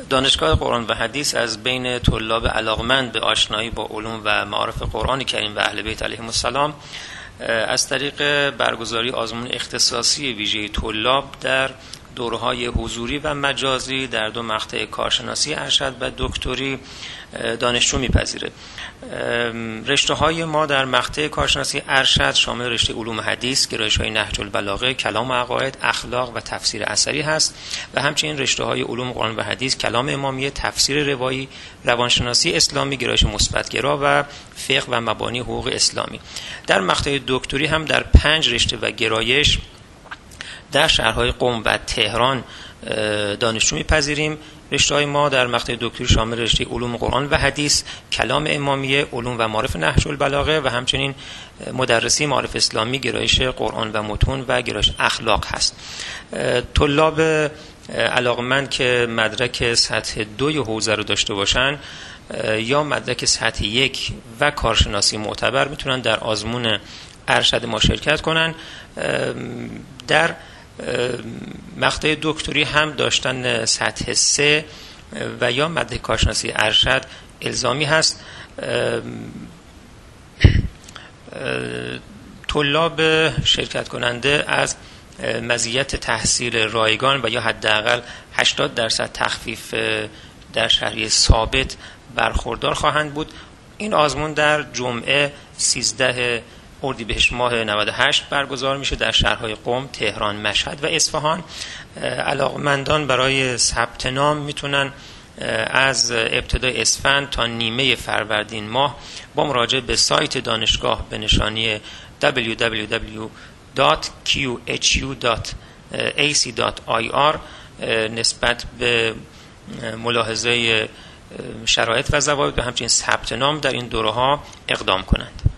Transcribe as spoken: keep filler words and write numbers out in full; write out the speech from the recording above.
دانشگاه قرآن و حدیث از بین طلاب علاقمند به آشنایی با علوم و معارف قرآن کریم و اهل بیت علیهم السلام از طریق برگزاری آزمون اختصاصی ویژه طلاب در دوره‌های حضوری و مجازی در دو مقطع کارشناسی ارشد و دکتری دانشجو میپذیره. رشته‌های ما در مقطع کارشناسی ارشد شامل رشته علوم حدیث، گرایش‌های نهج البلاغه، کلام و عقاید، اخلاق و تفسیر اثری هست و همچنین رشته‌های علوم قرآن و حدیث، کلام امامیه، تفسیر روایی، روانشناسی اسلامی، گرایش مثبت‌گرا و فقه و مبانی حقوق اسلامی. در مقطع دکتری هم در پنج رشته و گرایش در شهرهای قم و تهران دانشجو می‌پذیریم. رشته‌های ما در مقطع دکتری شامل رشته علوم قرآن و حدیث، کلام امامیه، علوم و معارف نهج البلاغه و همچنین مدرسی معارف اسلامی، گرایش قرآن و متون و گرایش اخلاق هست. طلاب علاقمند که مدرک سطح دوی حوزه رو داشته باشن یا مدرک سطح یک و کارشناسی معتبر میتونن در آزمون ارشد ما شرکت کنن. در مقطع دکتری هم داشتن سطح سه و یا مدرک کارشناسی ارشد الزامی هست. طلاب شرکت کننده از مزیت تحصیل رایگان و یا حداقل هشتاد درصد تخفیف در شهریه ثابت برخوردار خواهند بود. این آزمون در جمعه سیزده اردیبهشت ماه نود و هشت برگزار میشه در شهرهای قم، تهران، مشهد و اصفهان. علاقمندان برای ثبت نام میتونن از ابتدای اسفند تا نیمه فروردین ماه با مراجعه به سایت دانشگاه به نشانی دبلیو دبلیو دبلیو دات کیو اچ یو دات ای سی دات آی آر نسبت به ملاحظه شرایط و ضوابط و همچنین ثبت نام در این دوره‌ها اقدام کنند.